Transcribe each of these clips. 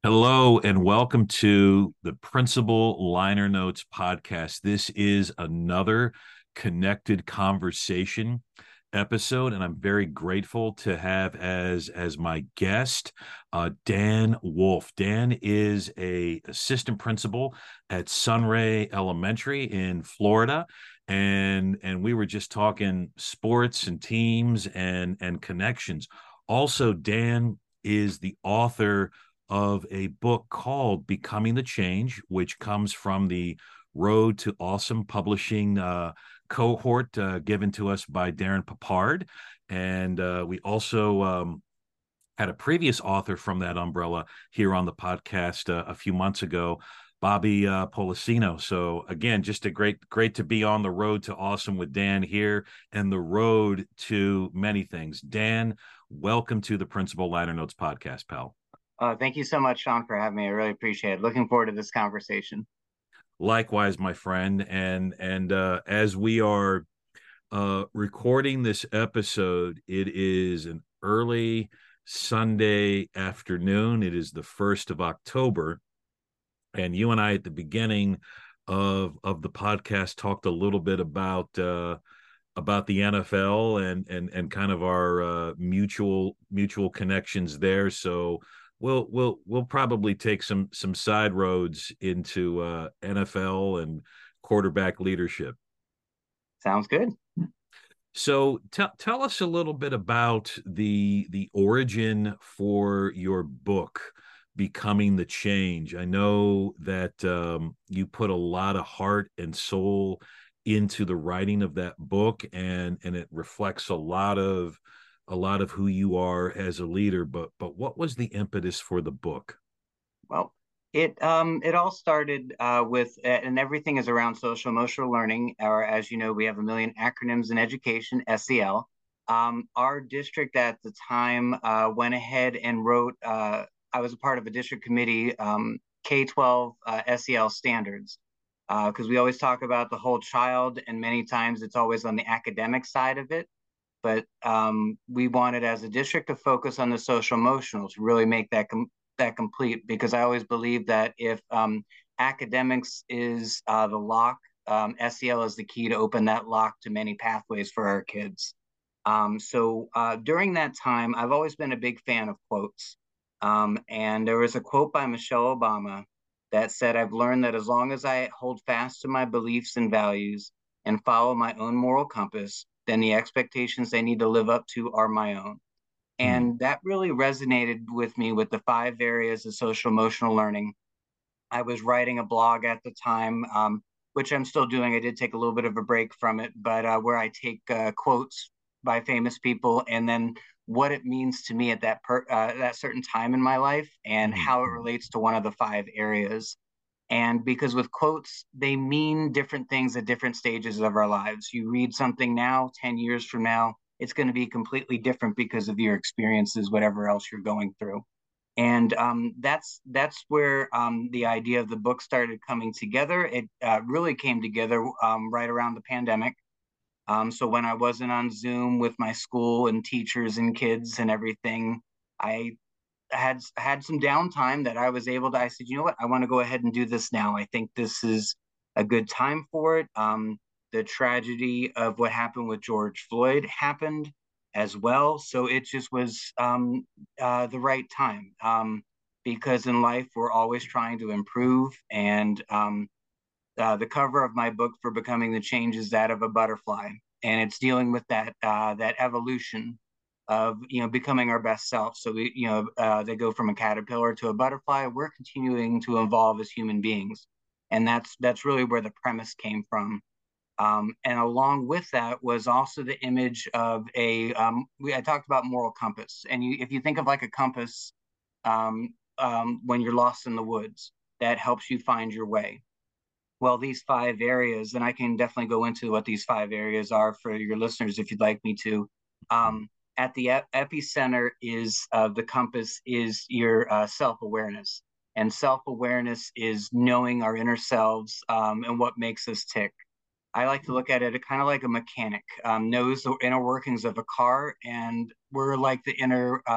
Hello and welcome to the Principal Liner Notes podcast. This is another connected conversation episode, and I'm very grateful to have as my guest Dan Wolf. Dan is a assistant principal at Sunray Elementary in Florida, and we were just talking sports and teams and connections. Also, Dan is the author of a book called Becoming the Change, which comes from the Road to Awesome Publishing cohort given to us by Darren Papard. And we also had a previous author from that umbrella here on the podcast a few months ago, Bobby Policino. So again, just a great to be on the road to awesome with Dan here and the road to many things. Dan, welcome to the Principal Liner Notes podcast, pal. Thank you so much, Sean, for having me. I really appreciate it. Looking forward to this conversation. Likewise, my friend. And as we are recording this episode, it is an early Sunday afternoon. It is the 1st of October. And you and I at the beginning of the podcast talked a little bit about the NFL and kind of our mutual connections there. So we'll probably take some side roads into NFL and quarterback leadership. Sounds good. So tell us a little bit about the origin for your book, Becoming the Change. I know that you put a lot of heart and soul into the writing of that book, and it reflects a lot of who you are as a leader. But what was the impetus for the book? Well, it all started with, and everything is around social emotional learning. Or as you know, we have a million acronyms in education, SEL. Our district at the time went ahead and wrote. I was a part of a district committee, K-12 SEL standards, because we always talk about the whole child, and many times it's always on the academic side of it. But we wanted, as a district, to focus on the social emotional to really make that complete. Because I always believe that if academics is the lock, SEL is the key to open that lock to many pathways for our kids. So during that time, I've always been a big fan of quotes. And there was a quote by Michelle Obama that said, "I've learned that as long as I hold fast to my beliefs and values and follow my own moral compass, then the expectations I need to live up to are my own." Hmm. And that really resonated with me with the five areas of social emotional learning. I was writing a blog at the time, which I'm still doing. I did take a little bit of a break from it, but where I take quotes by famous people and then what it means to me at that certain time in my life and how it Hmm. relates to one of the five areas. And because with quotes, they mean different things at different stages of our lives. You read something now, 10 years from now, it's going to be completely different because of your experiences, whatever else you're going through. And that's where the idea of the book started coming together. It really came together right around the pandemic. So when I wasn't on Zoom with my school and teachers and kids and everything, I had some downtime that I was able to. I said, you know what, I want to go ahead and do this now. I think this is a good time for it. The tragedy of what happened with George Floyd happened as well, so it just was the right time. Because in life we're always trying to improve, and the cover of my book for Becoming the Change is that of a butterfly, and it's dealing with that evolution of becoming our best self. So they go from a caterpillar to a butterfly. We're continuing to evolve as human beings, and that's really where the premise came from. And along with that was also the image of I talked about moral compass, and if you think of like a compass, when you're lost in the woods, that helps you find your way. Well, these five areas, and I can definitely go into what these five areas are for your listeners if you'd like me to. At the epicenter is the compass is your self awareness, and self awareness is knowing our inner selves and what makes us tick. I like to look at it kind of like a mechanic knows the inner workings of a car, and we're like the inner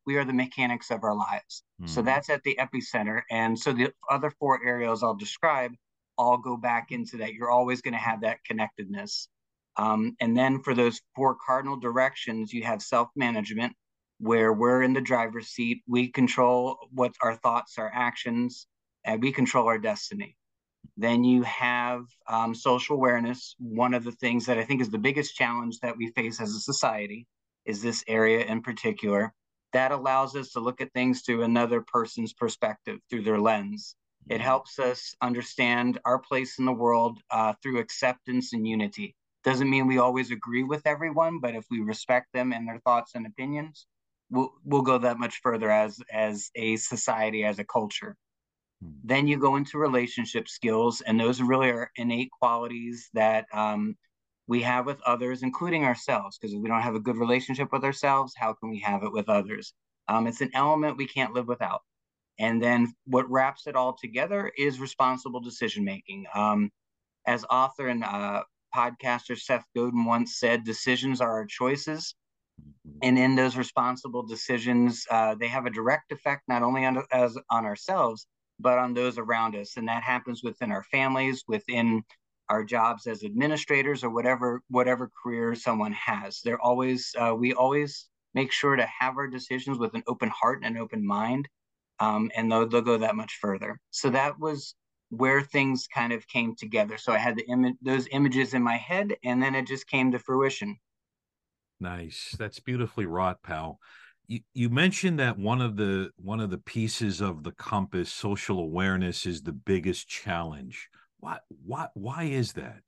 we are the mechanics of our lives. So Hmm. that's at the epicenter. And so the other four areas I'll describe all go back into that. You're always going to have that connectedness. And then for those four cardinal directions, you have self management, where we're in the driver's seat. We control what our thoughts, our actions, and we control our destiny. Then you have social awareness. One of the things that I think is the biggest challenge that we face as a society is this area in particular. That allows us to look at things through another person's perspective, through their lens. It helps us understand our place in the world through acceptance and unity. Doesn't mean we always agree with everyone, but if we respect them and their thoughts and opinions, we'll go that much further as a society, as a culture. Hmm. Then you go into relationship skills, and those really are innate qualities that we have with others, including ourselves. Because if we don't have a good relationship with ourselves, how can we have it with others? It's an element we can't live without. And then what wraps it all together is responsible decision making. As author and podcaster Seth Godin once said, decisions are our choices. Hmm. And in those responsible decisions, they have a direct effect not only on ourselves, but on those around us. And that happens within our families, within our jobs as administrators, or whatever career someone has. We always make sure to have our decisions with an open heart and an open mind, and they'll go that much further. So that was where things kind of came together. So I had those images in my head, and then it just came to fruition. Nice. That's beautifully wrought, pal. You mentioned that one of the pieces of the compass, social awareness, is the biggest challenge. Why is that?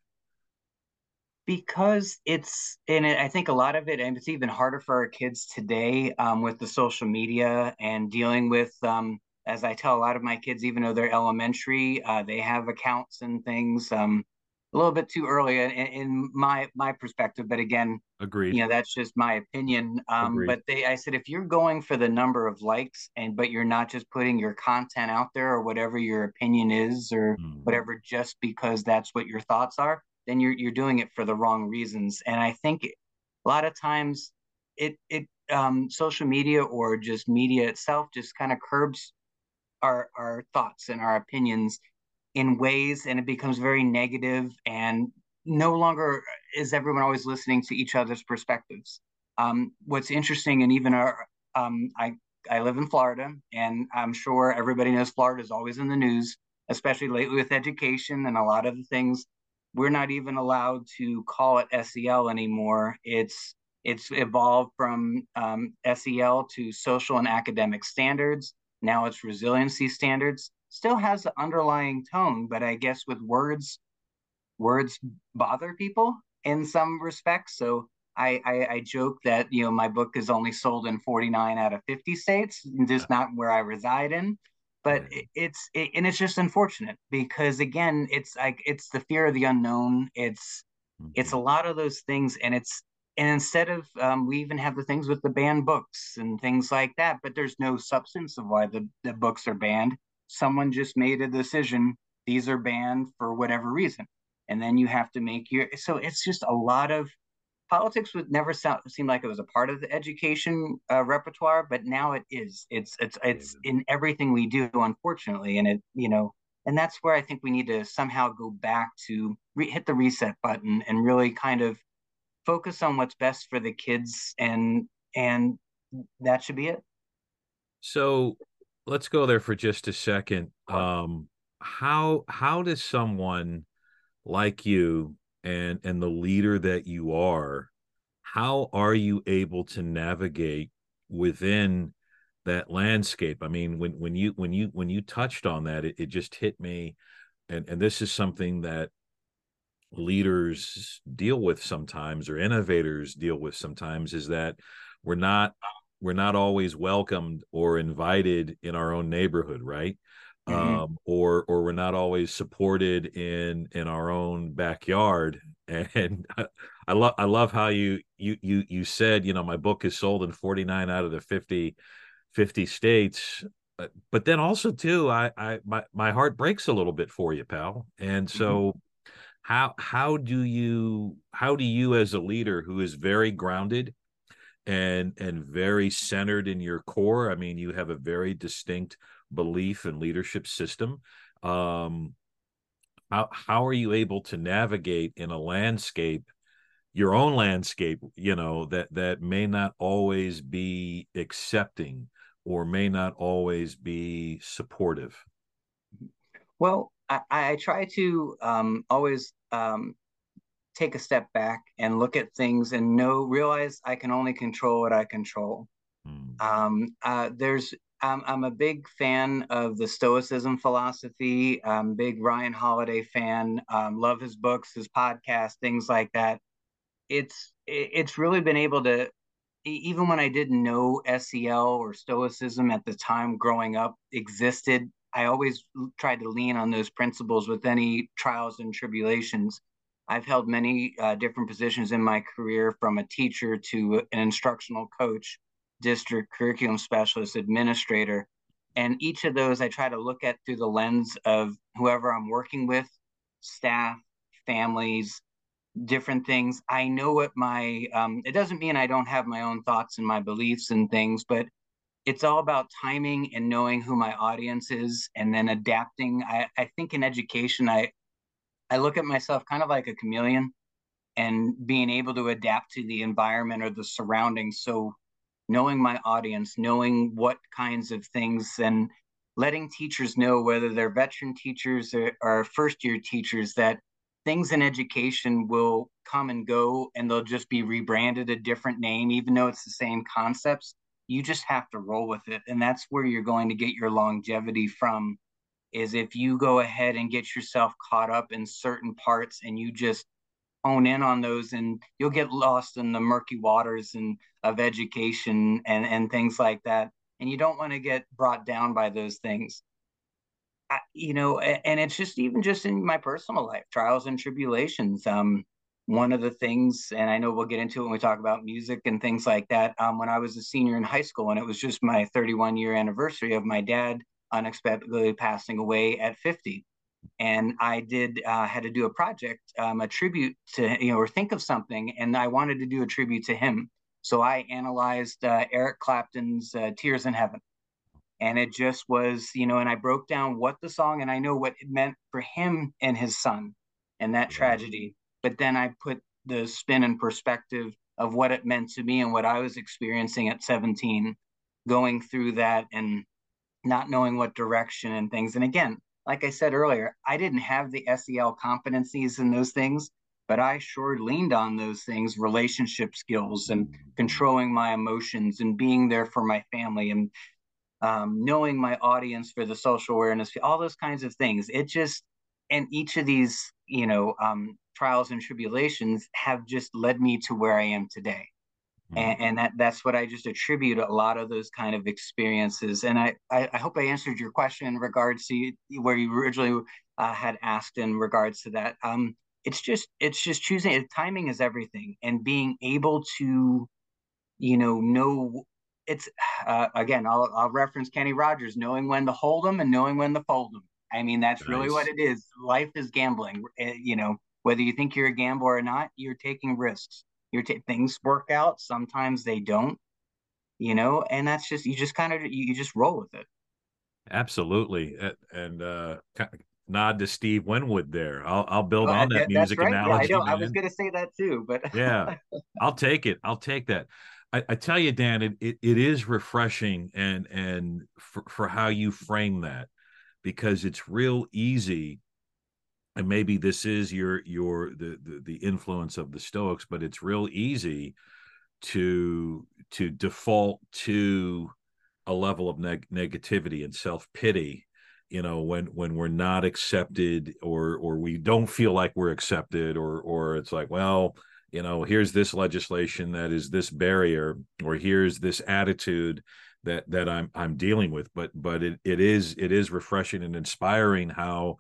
Because I think a lot of it, and it's even harder for our kids today, with the social media and dealing with, as I tell a lot of my kids, even though they're elementary, they have accounts and things, a little bit too early in my perspective. But again, Agreed. that's just my opinion. Agreed. But I said, if you're going for the number of likes, but you're not just putting your content out there, or whatever your opinion is, or Hmm. whatever, just because that's what your thoughts are, then you're doing it for the wrong reasons. And I think a lot of times it social media, or just media itself, just kind of curbs our thoughts and our opinions in ways, and it becomes very negative, and no longer is everyone always listening to each other's perspectives. What's interesting, and even I live in Florida, and I'm sure everybody knows Florida is always in the news, especially lately with education and a lot of the things. We're not even allowed to call it SEL anymore. It's evolved from SEL to social and academic standards. Now it's resiliency standards. Still has the underlying tone, but I guess with words bother people in some respects. So I joke that my book is only sold in 49 out of 50 states, just not where I reside in. But Yeah. and it's just unfortunate, because again, it's the fear of the unknown. It's a Mhm. lot of those things, and instead of, we even have the things with the banned books and things like that, but there's no substance of why the books are banned. Someone just made a decision, these are banned for whatever reason, and then you have to make your, so it's just a lot of politics. Would never seem like it was a part of the education repertoire, but now it is. It's Yeah. in everything we do, unfortunately. And that's where I think we need to somehow go back to hit the reset button and really kind of focus on what's best for the kids, and that should be it. So let's go there for just a second. How does someone like you and the leader that you are, how are you able to navigate within that landscape? I mean, when you touched on that, it just hit me, and this is something that leaders deal with sometimes, or innovators deal with sometimes, is that we're not we're not always welcomed or invited in our own neighborhood, right? Mm-hmm. Or we're not always supported in our own backyard. And I love how you said, my book is sold in 49 out of the 50 states. But then also too, my heart breaks a little bit for you, pal. And Mm-hmm. so how do you as a leader who is very grounded and very centered in your core. I mean, you have a very distinct belief and leadership system. Um, how are you able to navigate in a landscape, your own landscape, that may not always be accepting or may not always be supportive? Well, I try to always take a step back and look at things and realize I can only control what I control. Hmm. There's I'm a big fan of the Stoicism philosophy. I'm a big Ryan Holiday fan. Love his books, his podcast, things like that. It's really been able to, even when I didn't know SEL or Stoicism at the time growing up existed, I always tried to lean on those principles with any trials and tribulations. I've held many different positions in my career, from a teacher to an instructional coach, district curriculum specialist, administrator. And each of those I try to look at through the lens of whoever I'm working with, staff, families, different things. I know what it doesn't mean I don't have my own thoughts and my beliefs and things, but it's all about timing and knowing who my audience is and then adapting. I think in education, I look at myself kind of like a chameleon and being able to adapt to the environment or the surroundings. So knowing my audience, knowing what kinds of things, and letting teachers know, whether they're veteran teachers or first year teachers, that things in education will come and go and they'll just be rebranded a different name, even though it's the same concepts. You just have to roll with it. And that's where you're going to get your longevity from, is if you go ahead and get yourself caught up in certain parts and you just hone in on those, and you'll get lost in the murky waters and of education and things like that, and you don't want to get brought down by those things. And it's just, even just in my personal life, trials and tribulations. One of the things, and I know we'll get into it when we talk about music and things like that, when I was a senior in high school, and it was just my 31-year anniversary of my dad unexpectedly passing away at 50. And I had to do a project, a tribute to, or think of something, and I wanted to do a tribute to him. So I analyzed Eric Clapton's "Tears in Heaven," and it just was, and I broke down what the song, and I know what it meant for him and his son, and that Yeah. tragedy. But then I put the spin and perspective of what it meant to me and what I was experiencing at 17, going through that and not knowing what direction and things. And again, like I said earlier, I didn't have the SEL competencies in those things, but I sure leaned on those things, relationship skills and controlling my emotions and being there for my family and knowing my audience for the social awareness, all those kinds of things. It just, and each of these, trials and tribulations have just led me to where I am today. Mm. And that's what I just attribute a lot of those kind of experiences. And I hope I answered your question in regards to where you originally had asked in regards to that. It's just choosing. Timing is everything, and being able to know it's again. I'll reference Kenny Rogers, knowing when to hold them and knowing when to fold them. I mean, that's really what Nice. it is. Life is gambling. Whether you think you're a gambler or not, you're taking risks. Things work out. Sometimes they don't. And that's just, you just kind of, you just roll with it. Absolutely. And nod to Steve Winwood there. I'll build Well, on that that's music right. Yeah, I analogy, know. I was man. going to say that too, but Yeah. I'll take it. I'll take that. I tell you, Dan, it is refreshing and for how you frame that, because it's real easy, and maybe this is the influence of the Stoics, but it's real easy to default to a level of negativity and self-pity, when we're not accepted, or we don't feel like we're accepted, or it's like, well, here's this legislation that is this barrier, or here's this attitude that I'm dealing with. But it is refreshing and inspiring how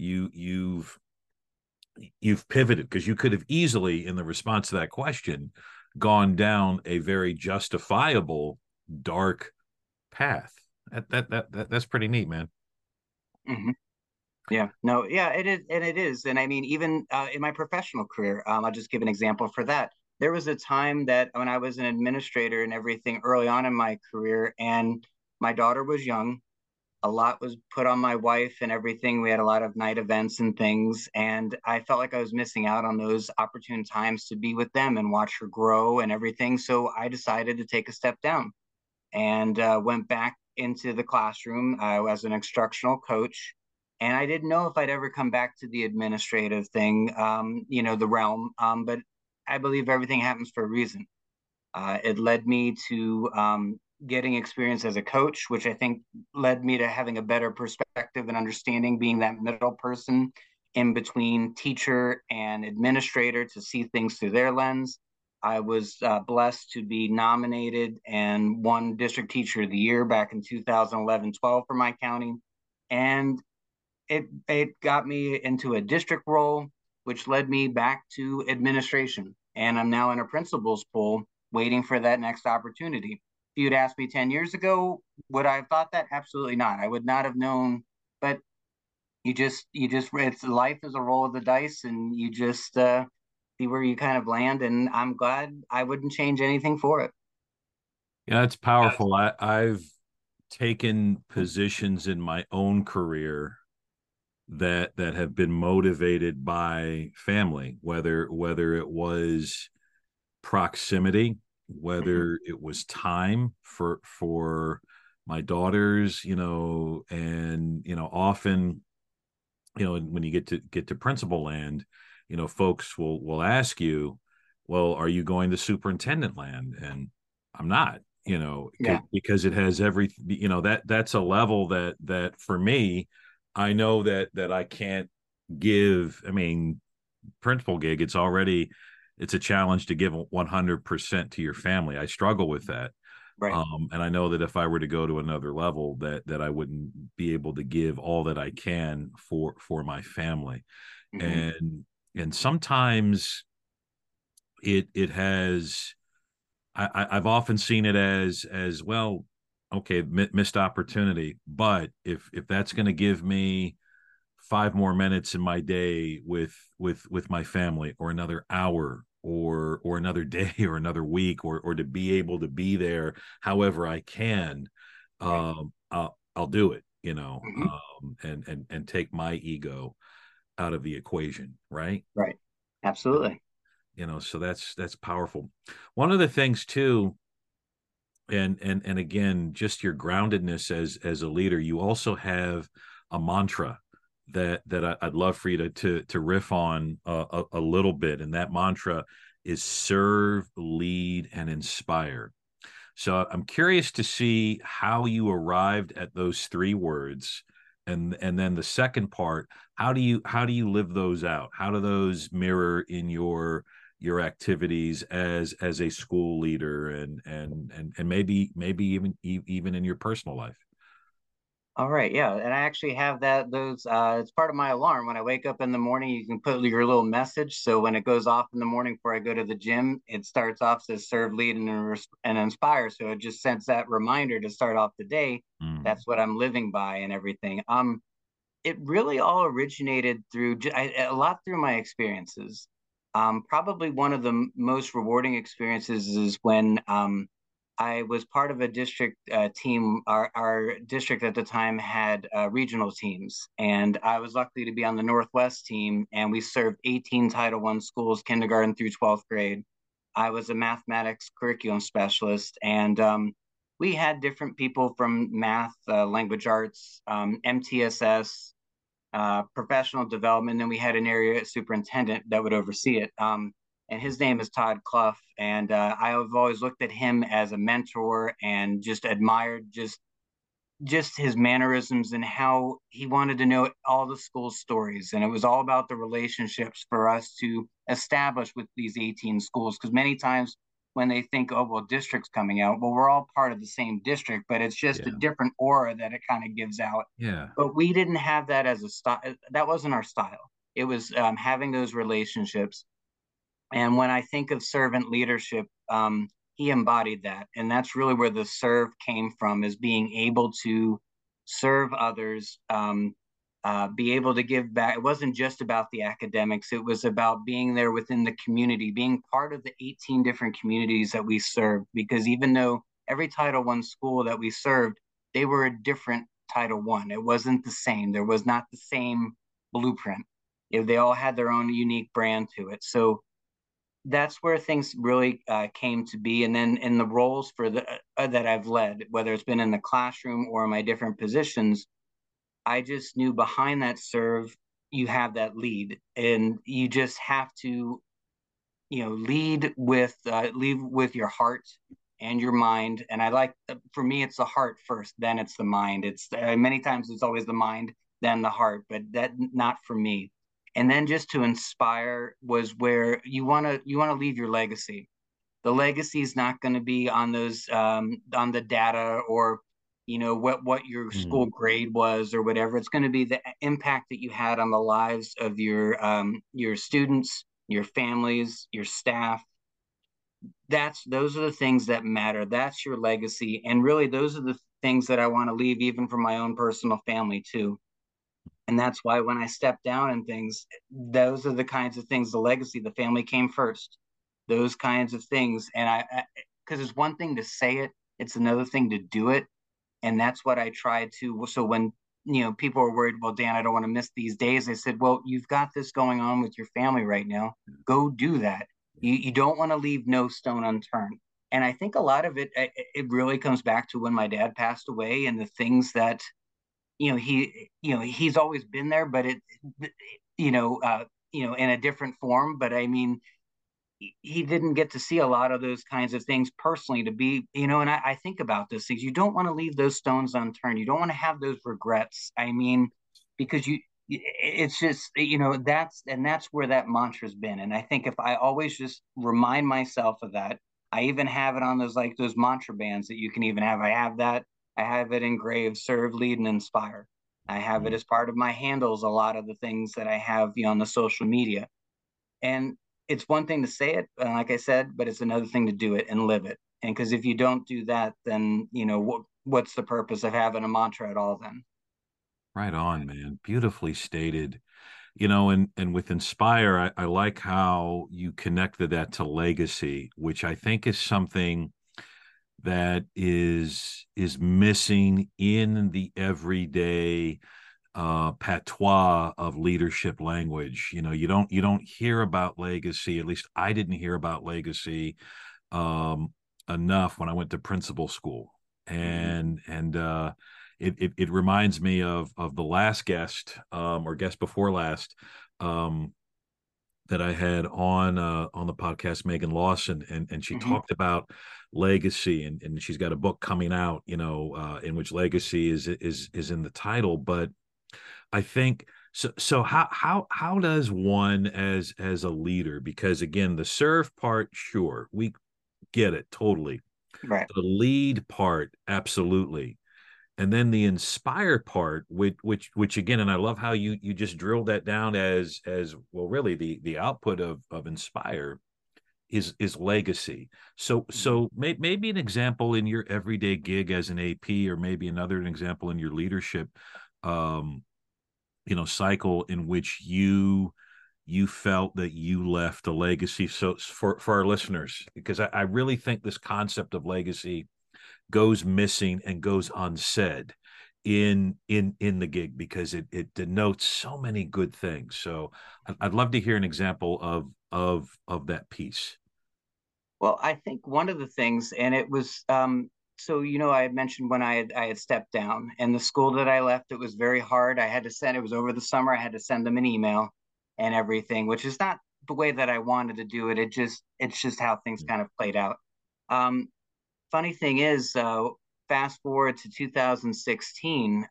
you've pivoted, because you could have easily, in the response to that question, gone down a very justifiable dark path. That's pretty neat, man. Mhm. Yeah, no, yeah, it is. And I mean, even in my professional career, I'll just give an example for that. there was a time that when I was an administrator and everything early on in my career, and my daughter was young, a lot was put on my wife and everything. We had a lot of night events and things, and I felt like I was missing out on those opportune times to be with them and watch her grow and everything. So I decided to take a step down and went back into the classroom as an instructional coach. And I didn't know if I'd ever come back to the administrative thing, the realm. But I believe everything happens for a reason. It led me to getting experience as a coach, which I think led me to having a better perspective and understanding, being that middle person in between teacher and administrator to see things through their lens. I was blessed to be nominated and won District Teacher of the Year back in 2011-12 for my county. And it got me into a district role, which led me back to administration. And I'm now in a principal's pool waiting for that next opportunity. If you'd asked me 10 years ago, would I have thought that? Absolutely not. I would not have known. But it's life is a roll of the dice, and you just see where you kind of land. And I'm glad I wouldn't change anything for it. Yeah, it's powerful. I've taken positions in my own career that have been motivated by family, whether it was proximity, Mm-hmm. whether it was time for my daughters, and often, when you get to principal land, folks will ask you, well, are you going to superintendent land? And I'm not, Yeah, because it has every, that's a level that for me, I know that I can't give. I mean, principal gig, it's a challenge to give 100% to your family. I struggle with that. right. And I know that if I were to go to another level, that I wouldn't be able to give all that I can for my family. Mm-hmm. And sometimes it has. I've often seen it as well. Okay, missed opportunity. But if that's going to give me 5 more minutes in my day with my family, or another hour, or another day, or another week, or to be able to be there however I can, Right. I'll do it, Mm-hmm. and take my ego out of the equation, right? Right. Absolutely. So that's powerful. One of the things too, and again, just your groundedness as a leader, you also have a mantra that I'd love for you to riff on a little bit, and that mantra is serve, lead, and inspire. So I'm curious to see how you arrived at those three words, and then the second part, how do you live those out? How do those mirror in your activities as a school leader, and maybe even in your personal life? All right, yeah, and I actually have those. It's part of my alarm when I wake up in the morning. You can put your little message, so when it goes off in the morning before I go to the gym, it starts off as serve, lead, and inspire. So it just sends that reminder to start off the day. Mm, That's what I'm living by and everything. It really all originated through a lot through my experiences. Probably one of the most rewarding experiences is when I was part of a district team. Our district at the time had regional teams, and I was lucky to be on the Northwest team, and we served 18 Title I schools, kindergarten through 12th grade. I was a mathematics curriculum specialist, and we had different people from math, language arts, MTSS, professional development. And we had an area superintendent that would oversee it. And his name is Todd Clough. And I have always looked at him as a mentor and just admired just his mannerisms and how he wanted to know all the school stories. And it was all about the relationships for us to establish with these 18 schools. Because many times when they think, oh, well, district's coming out, well, we're all part of the same district, but it's just a yeah, different aura that it kind of gives out. yeah, But we didn't have that as a style. That wasn't our style. It was having those relationships. And when I think of servant leadership, he embodied that. And that's really where the serve came from, is being able to serve others, be able to give back. It wasn't just about the academics. It was about being there within the community, being part of the 18 different communities that we served. Because even though every Title I school that we served, they were a different Title I. It wasn't the same. There was not the same blueprint. They all had their own unique brand to it. So that's where things really came to be. And then in the roles for the that I've led, whether it's been in the classroom or in my different positions, I just knew behind that serve, you have that lead, and you just have to, lead with your heart and your mind. And I like, for me, it's the heart first, then it's the mind. It's many times it's always the mind, then the heart, but that not for me. And then just to inspire was where you want to leave your legacy. The legacy is not going to be on those on the data, or what your school Mm. grade was or whatever. It's going to be the impact that you had on the lives of your students, your families, your staff. Those are the things that matter. That's your legacy, and really those are the things that I want to leave, even for my own personal family too. And that's why when I step down and things, those are the kinds of things, the legacy, the family came first, those kinds of things. And because it's one thing to say it, it's another thing to do it. And that's what I try to. So when, people are worried, well, Dan, I don't want to miss these days. I said, well, you've got this going on with your family right now. Go do that. You don't want to leave no stone unturned. And I think a lot of it really comes back to when my dad passed away, and the things that he's always been there, but you know uh in a different form. But I mean, he didn't get to see a lot of those kinds of things personally, to be, and I think about those things. You don't want to leave those stones unturned. You don't want to have those regrets. I mean, because it's just, that's where that mantra's been. And I think if I always just remind myself of that, I even have it on those mantra bands that you can even have. I have that. I have it engraved: serve, lead, and inspire. I have it Mm. as part of my handles, a lot of the things that I have, on the social media. And it's one thing to say it, like I said, but it's another thing to do it and live it. And because if you don't do that, then what's the purpose of having a mantra at all? Then. Right on, man. Beautifully stated. And with Inspire, I like how you connected that to legacy, which I think is something that is missing in the everyday patois of leadership language. You don't hear about legacy. At least I didn't hear about legacy um, enough when I went to principal school, Mm-hmm. and it reminds me of the last guest, or guest before last, um, that I had on the podcast, Megan Lawson, and she Mm-hmm. talked about legacy, and she's got a book coming out, in which legacy is in the title. But I think so. So how does one, as a leader? Because again, the serve part, sure, we get it totally. Right. The lead part, absolutely. And then the inspire part, which again, and I love how you just drilled that down as well. Really, the output of inspire is legacy. Mm-hmm. So maybe an example in your everyday gig as an AP, or maybe an example in your leadership, um, cycle in which you felt that you left a legacy. So for our listeners, because I really think this concept of legacy goes missing and goes unsaid in the gig, because it denotes so many good things. So I'd love to hear an example of that piece. Well, I think one of the things, and it was, so I had mentioned when I had stepped down, and the school that I left, it was very hard. I had to send. It was over the summer. I had to send them an email and everything, which is not the way that I wanted to do it. It's just how things kind of played out. Um, Funny thing is, fast forward to 2016,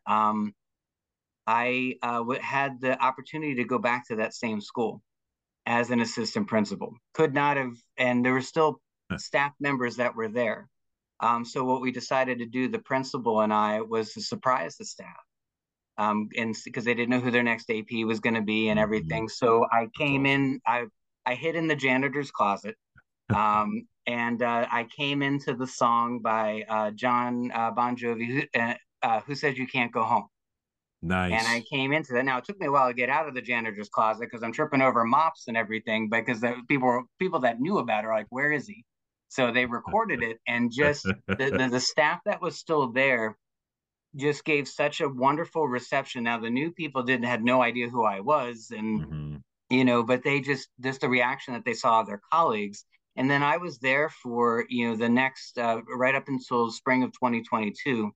I had the opportunity to go back to that same school as an assistant principal. Could not have, and there were still staff members that were there. So what we decided to do, the principal and I, was to surprise the staff, and because they didn't know who their next AP was going to be and Mhm. everything. So I That's came awesome. in, I hid in the janitor's closet, and I came into the song by John Bon Jovi, Who Says You Can't Go Home. And I Nice. came into that. Now it took me a while to get out of the janitor's closet because I'm tripping over mops and everything. Because the people that knew about it are like, "Where is he?" So they recorded it, and just the staff that was still there just gave such a wonderful reception. Now the new people didn't had no idea who I was, and Hmm. but they just the reaction that they saw of their colleagues. And then I was there for the next right up until spring of 2022,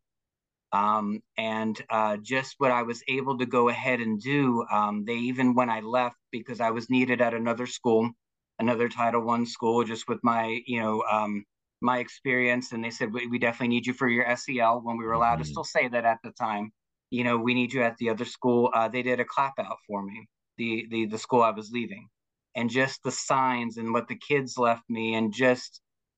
and just what I was able to go ahead and do. They even when I left because I was needed at another school, another Title I school, just with my my experience, and they said we definitely need you for your SEL when we were allowed to Hmm. still say that at the time. We need you at the other school. They did a clap out for me, the school I was leaving, and just the signs and what the kids left me, and just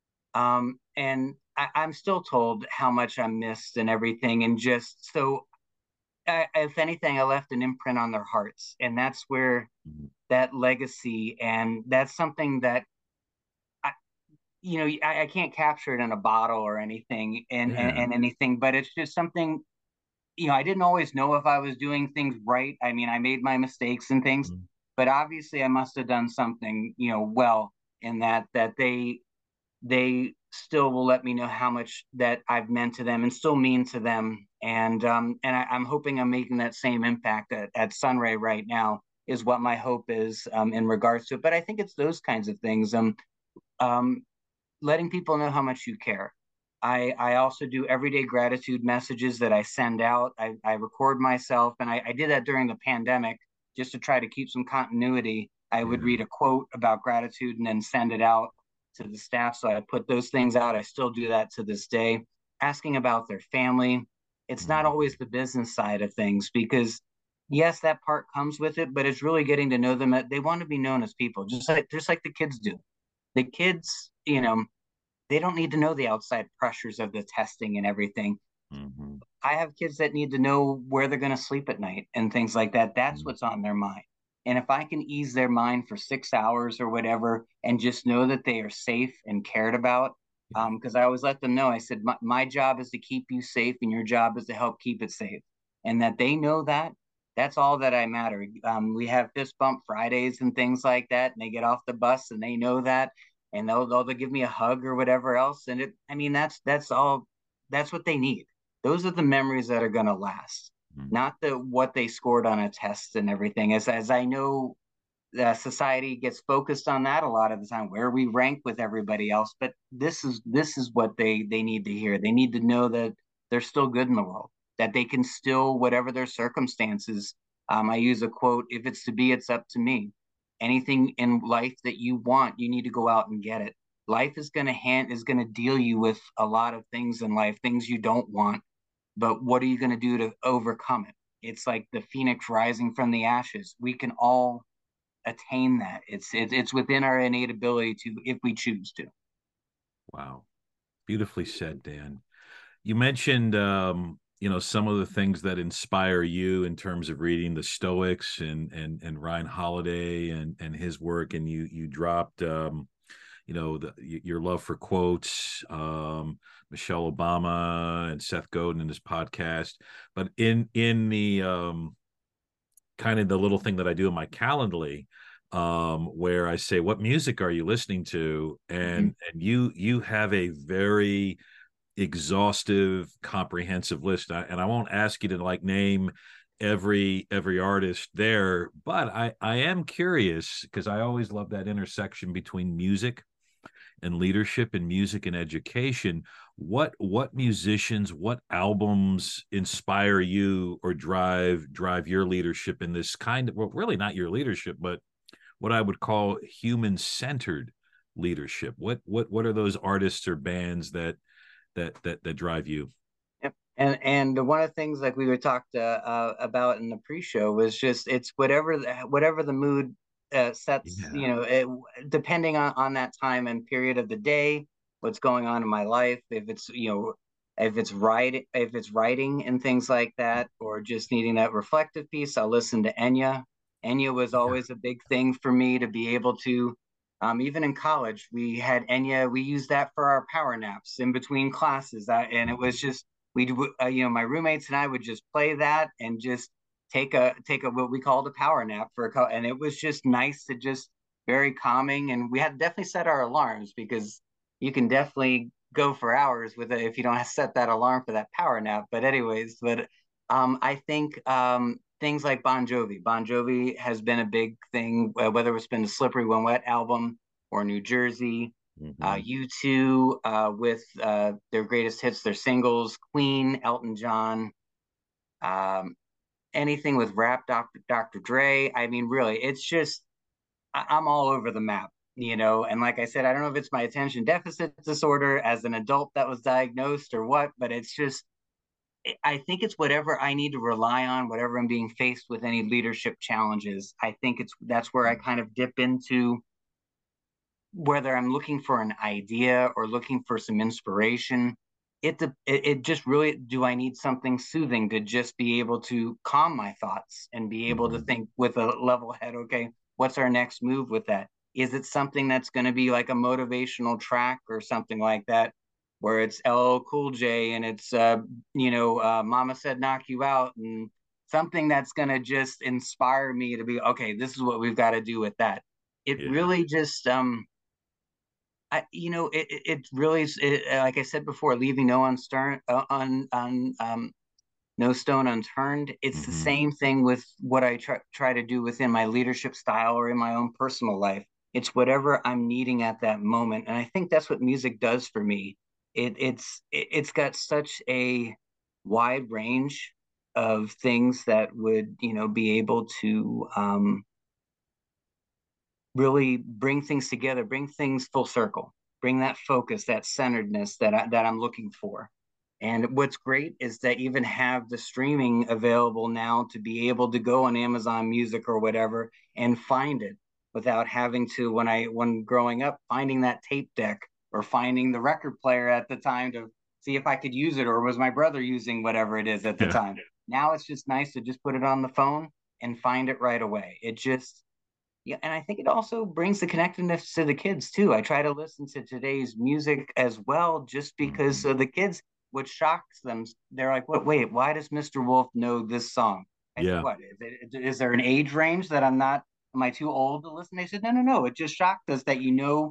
and I'm still told how much I'm missed and everything. And just so, if anything, I left an imprint on their hearts. And that's where that legacy, and that's something that, I, I can't capture it in a bottle or anything Yeah. and anything, but it's just something, I didn't always know if I was doing things right. I mean, I made my mistakes and things, Mhm. but obviously I must have done something, well, in that they still will let me know how much that I've meant to them and still mean to them. And I'm hoping I'm making that same impact at Sunray right now is what my hope is in regards to it. But I think it's those kinds of things. Um, Letting people know how much you care. I also do everyday gratitude messages that I send out. I record myself, and I did that during the pandemic just to try to keep some continuity. I would Yeah. read a quote about gratitude and then send it out to the staff. So I put those things out. I still do that to this day, asking about their family. It's not Mhm. always the business side of things because, yes, that part comes with it, but it's really getting to know them. They want to be known as people, just like the kids do. The kids, they don't need to know the outside pressures of the testing and everything. Mhm. I have kids that need to know where they're going to sleep at night and things like that. That's Mhm. what's on their mind. And if I can ease their mind for 6 hours or whatever and just know that they are safe and cared about, Yeah. because I always let them know, I said, my job is to keep you safe and your job is to help keep it safe. And that they know that, that's all that I matter. We have fist bump Fridays and things like that. And they get off the bus and they know that. And they'll give me a hug or whatever else. And I mean, that's all, that's what they need. Those are the memories that are going to last, Mhm. not the what they scored on a test and everything. As I know, society gets focused on that a lot of the time, where we rank with everybody else. But this is what they need to hear. They need to know that they're still good in the world, that they can still, whatever their circumstances. I use a quote: "If it's to be, it's up to me." Anything in life that you want, you need to go out and get it. Life is going to deal you with a lot of things in life, things you don't want, but what are you going to do to overcome it? It's like the phoenix rising from the ashes. We can all attain that. It's within our innate ability to, if we choose to. Wow. Beautifully said, Dan. You mentioned, some of the things that inspire you in terms of reading the Stoics and Ryan Holiday and his work, and you dropped, your love for quotes, Michelle Obama and Seth Godin in his podcast, but in the kind of the little thing that I do in my Calendly, where I say, "What music are you listening to?" Mm-hmm. and you have a very exhaustive, comprehensive list. And I won't ask you to like name every artist there, but I am curious because I always love that intersection between music and leadership and music and education. What musicians, what albums inspire you or drive your leadership in this kind of, well, really not your leadership, but what I would call human centered leadership? What are those artists or bands that drive you? Yep. And one of the things like we were talked about in the pre-show was just it's whatever the mood sets, Yeah. depending on that time and period of the day, what's going on in my life, if it's if it's writing and things like that, or just needing that reflective piece, I'll listen to Enya. Enya was Yeah. always a big thing for me to be able to. Even in college, we had Enya. We used that for our power naps in between classes, and it was just my roommates and I would just play that and just take a what we called a power nap and it was just nice to just very calming. And we had to definitely set our alarms because you can definitely go for hours with it if you don't set that alarm for that power nap. But anyways, I think things like Bon Jovi. Bon Jovi has been a big thing, whether it's been the Slippery When Wet album or New Jersey. Mm-hmm. U2 with their greatest hits, their singles, Queen, Elton John, um, anything with rap, Dr. Dre. I mean, really, it's just I'm all over the map, you know. And like I said, I don't know if it's my attention deficit disorder as an adult that was diagnosed or what, but it's just I think it's whatever I need to rely on, whatever I'm being faced with any leadership challenges. I think that's where I kind of dip into whether I'm looking for an idea or looking for some inspiration. It just really, do I need something soothing to just be able to calm my thoughts and be able to Mm-hmm. think with a level head? Okay, what's our next move with that? Is it something that's going to be like a motivational track or something like that, where it's LL Cool J and it's Mama Said Knock You Out, and something that's going to just inspire me to be okay, this is what we've got to do with that. It Yeah. really just it really is, like I said before, leaving no unstern on no stone unturned. It's the Mm-hmm. same thing with what I try to do within my leadership style or in my own personal life. It's whatever I'm needing at that moment, and I think that's what music does for me. It's got such a wide range of things that would be able to really bring things together, bring things full circle, bring that focus, that centeredness that I'm looking for. And what's great is that even have the streaming available now to be able to go on Amazon Music or whatever and find it without having to when growing up finding that tape deck or finding the record player at the time to see if I could use it or was my brother using whatever it is at the Yeah. time. Now it's just nice to just put it on the phone and find it right away. It just yeah, and I think it also brings the connectedness to the kids too. I try to listen to today's music as well, just because Mm-hmm. so the kids, what shocks them, they're like, "What? Wait, why does Mr. Wolf know this song?" I said, Yeah. "What is there an age range that I'm not? Am I too old to listen?" They said, "No, no, no. It just shocked us that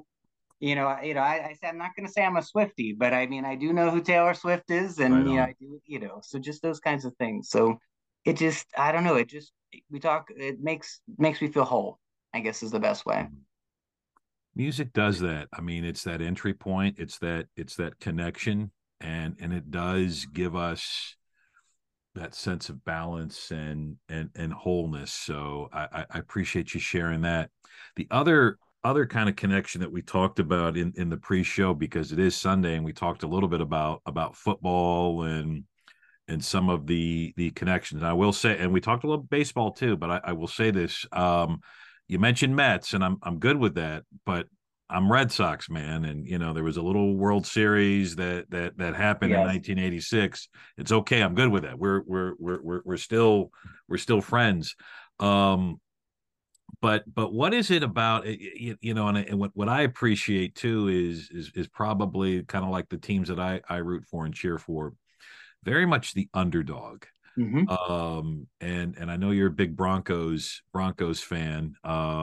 I said I'm not going to say I'm a Swifty, but I mean I do know who Taylor Swift is, Right and on. I do, so just those kinds of things. So it just, I don't know, it just we talk, it makes me feel whole, I guess is the best way. Mhm. Music does that. I mean, it's that entry point, it's that connection, and it does give us that sense of balance and wholeness. So I appreciate you sharing that. The other kind of connection that we talked about in the pre-show, because it is Sunday and we talked a little bit about football and some of the connections. And I will say, and we talked a little baseball too, but I will say this. You mentioned Mets, and I'm good with that, but I'm Red Sox man, and there was a little World Series that happened in Yes. 1986. It's okay, I'm good with that. We're still friends. Um, but what is it about and what I appreciate too is probably kind of like the teams that I root for and cheer for, very much the underdog. Mm-hmm. And I know you're a big Broncos fan.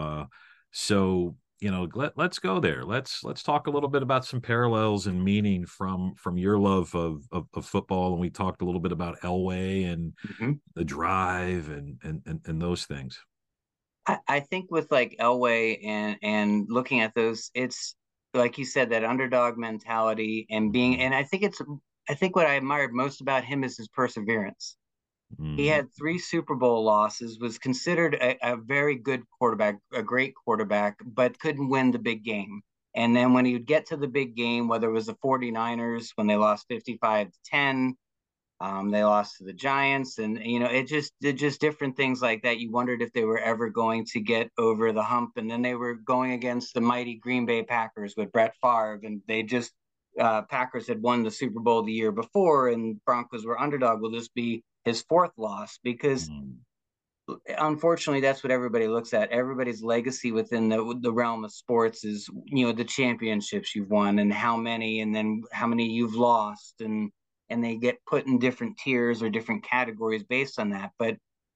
So let's go there. Let's talk a little bit about some parallels and meaning from your love of football. And we talked a little bit about Elway and Mm-hmm. the drive and those things. I think with like Elway and looking at those, it's like you said, that underdog mentality and being, Mhm. and I think what I admired most about him is his perseverance. He Mhm. had three Super Bowl losses, was considered a very good quarterback, a great quarterback, but couldn't win the big game. And then when he would get to the big game, whether it was the 49ers when they lost 55-10, they lost to the Giants, and it just different things like that. You wondered if they were ever going to get over the hump, and then they were going against the mighty Green Bay Packers with Brett Favre, and they just Packers had won the Super Bowl the year before, and Broncos were underdog. Will this be his fourth loss? Because Mhm. unfortunately, that's what everybody looks at. Everybody's legacy within the realm of sports is the championships you've won and how many, and then how many you've lost, and they get put in different tiers or different categories based on that. But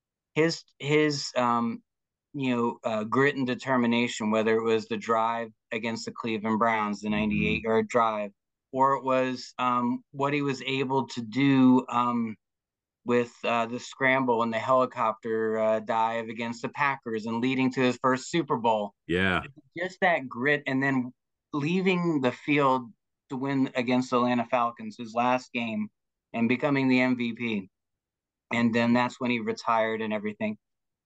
his grit and determination, whether it was the drive against the Cleveland Browns, the 98-yard drive, or it was what he was able to do with the scramble and the helicopter dive against the Packers and leading to his first Super Bowl. Yeah. Just that grit, and then leaving the field to win against the Atlanta Falcons, his last game, and becoming the MVP. And then that's when he retired and everything.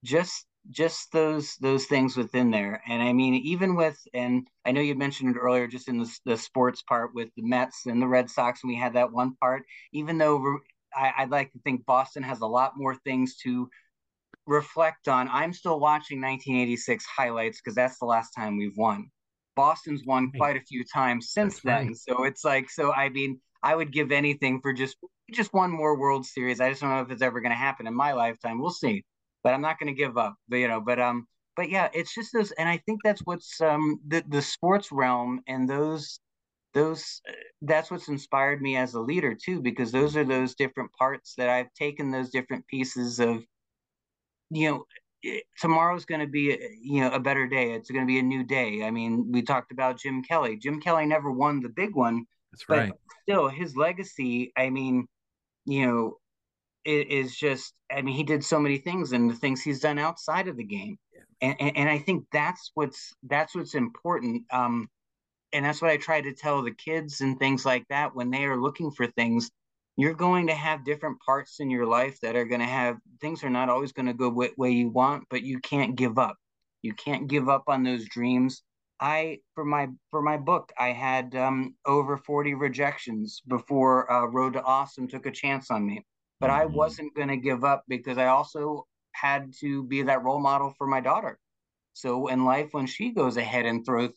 Just those things within there. And I mean, even with, and I know you mentioned it earlier, just in the sports part with the Mets and the Red Sox, and we had that one part. Even though I'd like to think Boston has a lot more things to reflect on. I'm still watching 1986 highlights because that's the last time we've won. Boston's won Right. quite a few times since That's then. right. So it's like, so I mean, I would give anything for just one more World Series. I just don't know if it's ever going to happen in my lifetime. We'll see, but I'm not going to give up. But yeah, it's just those, and I think that's what's the sports realm and those that's what's inspired me as a leader too, because those are those different parts that I've taken those different pieces of, you know, tomorrow's going to be a better day. It's going to be a new day. I mean, we talked about Jim Kelly. Jim Kelly never won the big one, That's but right. still his legacy, I mean, you know is just, I mean, he did so many things, and the things he's done outside of the game. And I think that's what's important. And that's what I try to tell the kids and things like that when they are looking for things. You're going to have different parts in your life that are going to have things are not always going to go way you want, but you can't give up. You can't give up on those dreams. I for my book, I had over 40 rejections before Road to Awesome took a chance on me, but I Mhm. wasn't going to give up because I also had to be that role model for my daughter. So in life, when she goes ahead and throws,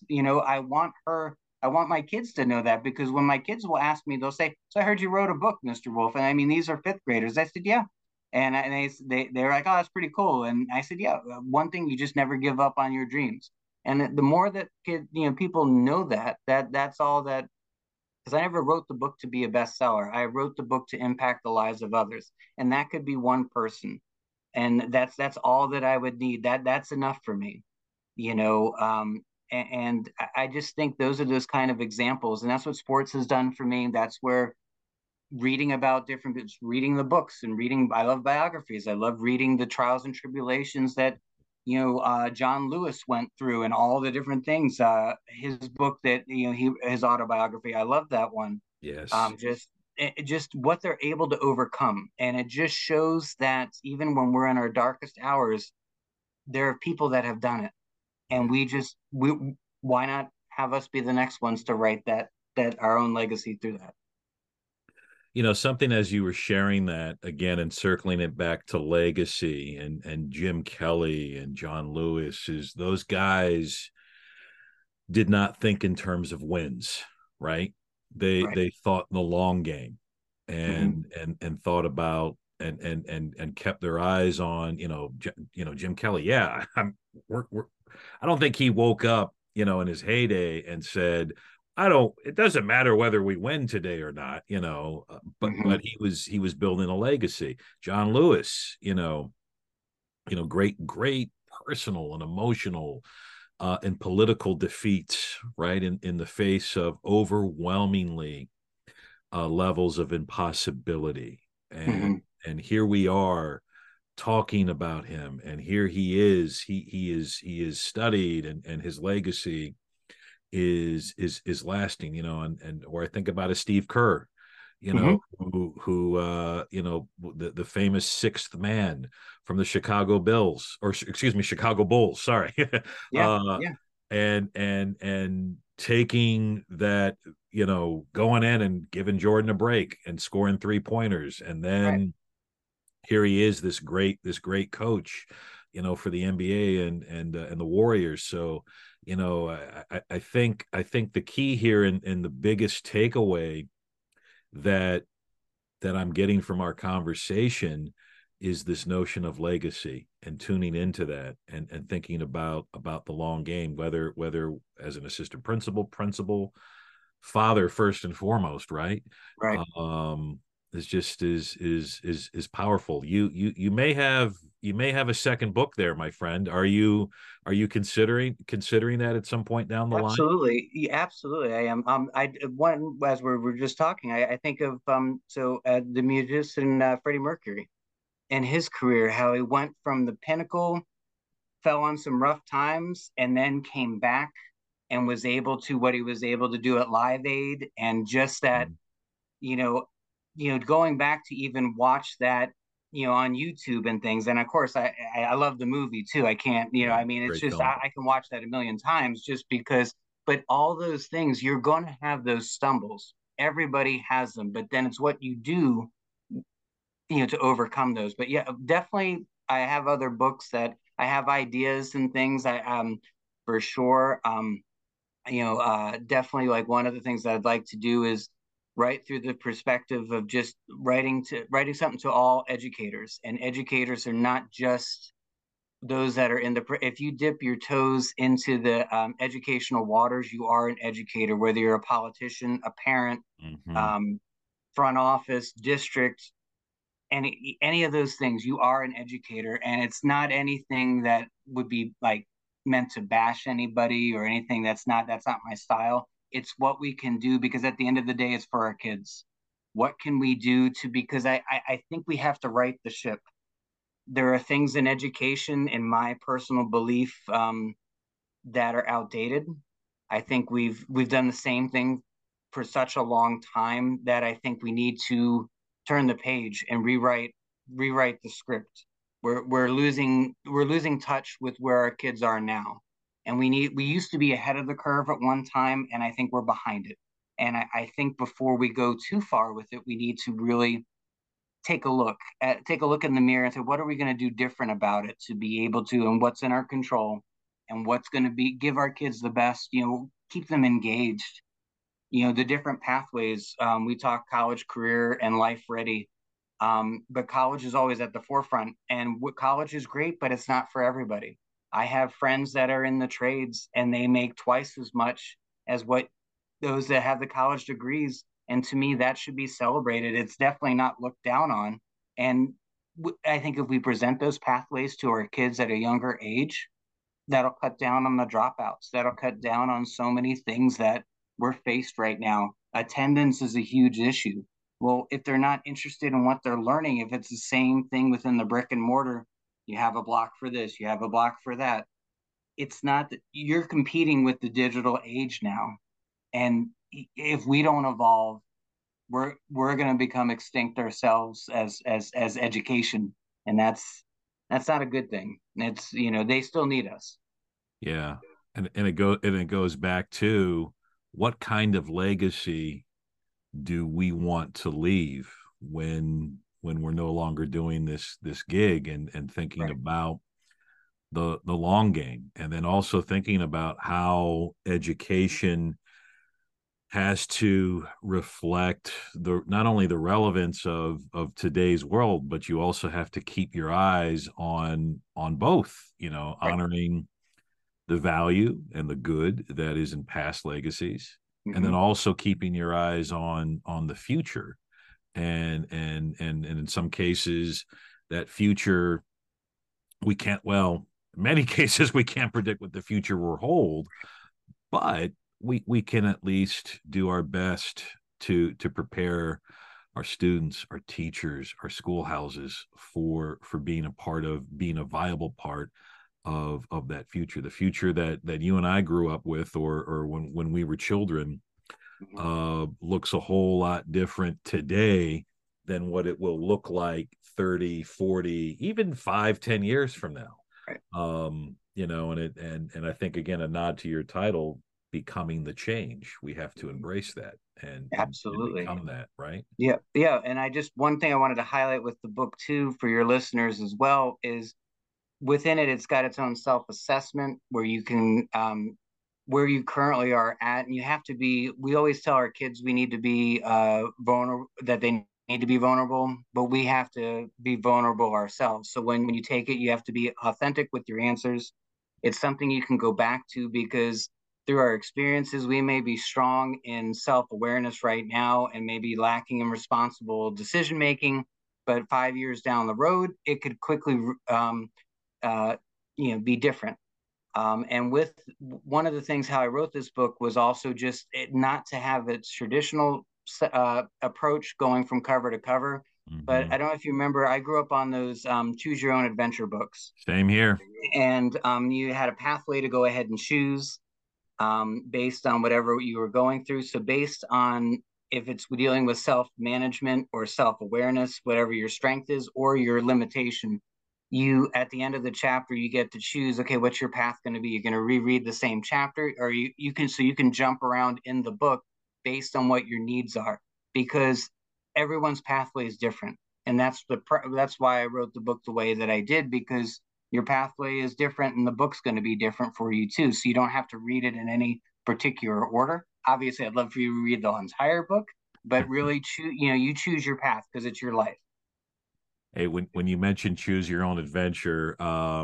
I want my kids to know that, because when my kids will ask me, they'll say, "So I heard you wrote a book, Mr. Wolf." And I mean, these are fifth graders. I said, "Yeah." And they're like, "Oh, that's pretty cool." And I said, "Yeah, one thing, you just never give up on your dreams." And the more that people know that's all that, because I never wrote the book to be a bestseller. I wrote the book to impact the lives of others, and that could be one person, and that's all that I would need. That's enough for me, you know. And I just think those are those kind of examples, and that's what sports has done for me. That's where reading about different bits, reading the books and reading, I love biographies. I love reading the trials and tribulations that John Lewis went through and all the different things. His book that his autobiography, I love that one. Yes. Just what they're able to overcome, and it just shows that even when we're in our darkest hours, there are people that have done it, and Yeah. we why not have us be the next ones to write that our own legacy through that. Something as you were sharing that again and circling it back to legacy and Jim Kelly and John Lewis, is those guys did not think in terms of wins, right? They Right. they thought in the long game, Mm-hmm. and thought about and kept their eyes on, Jim Kelly. Yeah, we're I don't think he woke up, in his heyday and said, I don't, it doesn't matter whether we win today or not, but Mm-hmm. he was building a legacy. John Lewis, great personal and emotional and political defeats, right? In the face of overwhelmingly levels of impossibility. And Mm-hmm. and here we are talking about him, and here he is. He is studied, and his legacy is lasting, and or I think about a Steve Kerr, Mm-hmm. the famous sixth man from the Chicago Bills, or excuse me, Chicago Bulls, sorry. Yeah. uh Yeah. and taking that, going in and giving Jordan a break and scoring 3 pointers, and Right. then here he is, this great coach, for the NBA and the Warriors. So, I think the key here, and the biggest takeaway that I'm getting from our conversation is this notion of legacy, and tuning into that, and thinking about the long game, whether as an assistant principal, father first and foremost, right? Right. Um, is just is powerful. You may have a second book there, my friend. Are you considering that at some point down the line? Absolutely, yeah, absolutely. I am. I one as we're just talking. I think of the musician Freddie Mercury and his career, how he went from the pinnacle, fell on some rough times, and then came back and was able to what he was able to do at Live Aid, and just that, Mhm. you know, going back to even watch that, on YouTube and things. And of course, I love the movie too. I can't, Yeah, I mean, it's great just film. I can watch that a million times just because. But all those things, you're going to have those stumbles. Everybody has them, but then it's what you do, to overcome those. But yeah, definitely, I have other books that I have ideas and things. I For sure. Definitely, like, one of the things that I'd like to do is write through the perspective of just writing something to all educators. And educators are not just those that are in the, if you dip your toes into the educational waters, you are an educator, whether you're a politician, a parent, Hmm. um, front office, district, any of those things. You are an educator, and it's not anything that would be like meant to bash anybody or anything. That's not my style. It's what we can do, because at the end of the day, it's for our kids. What can we do to, because I think we have to right the ship. There are things in education, in my personal belief, that are outdated. I think we've done the same thing for such a long time that I think we need to turn the page and rewrite the script. We're losing touch with where our kids are now, and we used to be ahead of the curve at one time, and I think we're behind it. And I think before we go too far with it, we need to really take a look in the mirror and say, what are we going to do different about it to be able to, and what's in our control, and what's going to be give our kids the best, keep them engaged, the different pathways. We talk college, career, and life ready. But college is always at the forefront, and what college is great, but it's not for everybody. I have friends that are in the trades, and they make twice as much as what those that have the college degrees. And to me, that should be celebrated. It's definitely not looked down on. And I think if we present those pathways to our kids at a younger age, that'll cut down on the dropouts. That'll cut down on so many things that we're faced right now. Attendance is a huge issue. Well, if they're not interested in what they're learning, if it's the same thing within the brick and mortar, you have a block for this, you have a block for that. It's not that you're competing with the digital age now. And if we don't evolve, we're going to become extinct ourselves as education, and that's not a good thing. It's, they still need us. Yeah. And it goes back to what kind of legacy do we want to leave when we're no longer doing this gig, and thinking Right. about the long game, and then also thinking about how education has to reflect the not only the relevance of today's world, but you also have to keep your eyes on both, Right. honoring the value and the good that is in past legacies, and then Mm-hmm. also keeping your eyes on the future, and in some cases that future we can't, well, in many cases we can't predict what the future will hold, but we can at least do our best to prepare our students, our teachers, our schoolhouses for being a viable part of that future, the future that you and I grew up with, or when we were children, Mm-hmm. looks a whole lot different today than what it will look like 30, 40, even 5, 10 years from now. Right. And I think, again, a nod to your title, becoming the change. We have to Mm-hmm. embrace that and Absolutely. become that, right? Yeah, yeah. And one thing I wanted to highlight with the book too for your listeners as well is within it, it's got its own self-assessment where you can, where you currently are at, and you have to be. We always tell our kids we need to be vulnerable, that they need to be vulnerable, but we have to be vulnerable ourselves. So when you take it, you have to be authentic with your answers. It's something you can go back to, because through our experiences, we may be strong in self-awareness right now and maybe lacking in responsible decision making, but 5 years down the road, it could quickly uh, be different. And with one of the things how I wrote this book was also just not to have its traditional approach going from cover to cover. But Hmm. I don't know if you remember, I grew up on those choose your own adventure books, Same here. and you had a pathway to go ahead and choose based on whatever you were going through. So based on if it's dealing with self-management or self-awareness, whatever your strength is or your limitation, you at the end of the chapter you get to choose, okay, what's your path going to be? You're going to reread the same chapter, or you can, so you can jump around in the book based on what your needs are, because everyone's pathway is different. And that's why I wrote the book the way that I did, because your pathway is different and the book's going to be different for you too, so you don't have to read it in any particular order. Obviously I'd love for you to read the entire book, but really you choose your path because it's your life. Hey, when you mentioned choose your own adventure,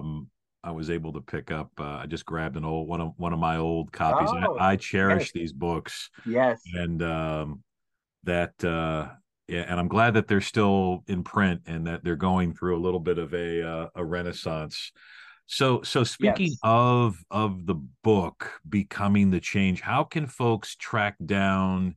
I was able to pick up. I just grabbed an old one of my old copies. Oh, I yes, cherish these books, yes. and that yeah, and I'm glad that they're still in print and that they're going through a little bit of a renaissance. So speaking Yes. of the book becoming the change, how can folks track down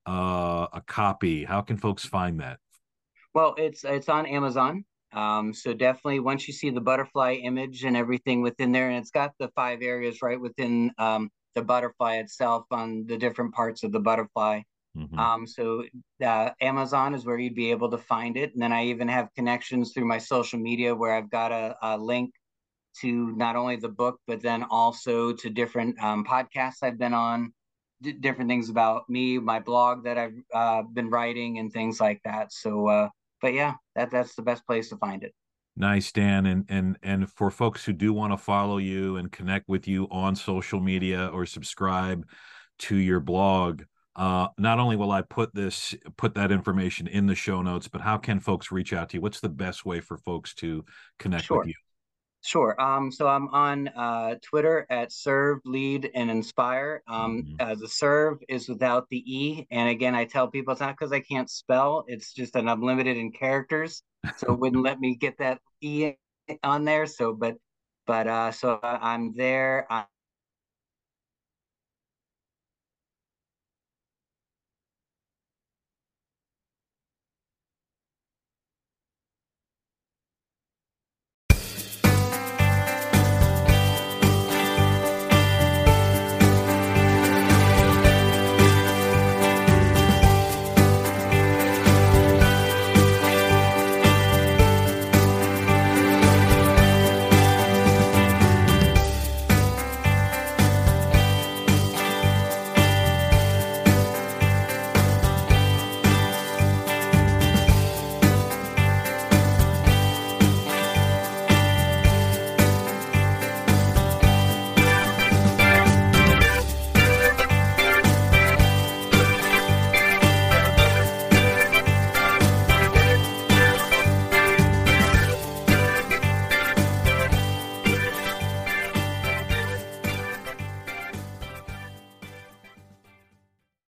a copy? How can folks find that? Well, it's on Amazon. So definitely once you see the butterfly image and everything within there, and it's got the 5 areas right within the butterfly itself on the different parts of the butterfly. Hmm. So Amazon is where you'd be able to find it. And then I even have connections through my social media where I've got a link to not only the book, but then also to different podcasts I've been on, different things about me, my blog that I've been writing, and things like that. So, but yeah, that's the best place to find it. Nice, Dan. And for folks who do want to follow you and connect with you on social media or subscribe to your blog, not only will I put that information in the show notes, but how can folks reach out to you? What's the best way for folks to connect with Sure. you? Sure. So I'm on Twitter at Serve, Lead, and Inspire. Mhm. The Serve is without the E. And again, I tell people it's not because I can't spell, it's just that I'm limited in characters. So it wouldn't let me get that E on there. So, but I'm there.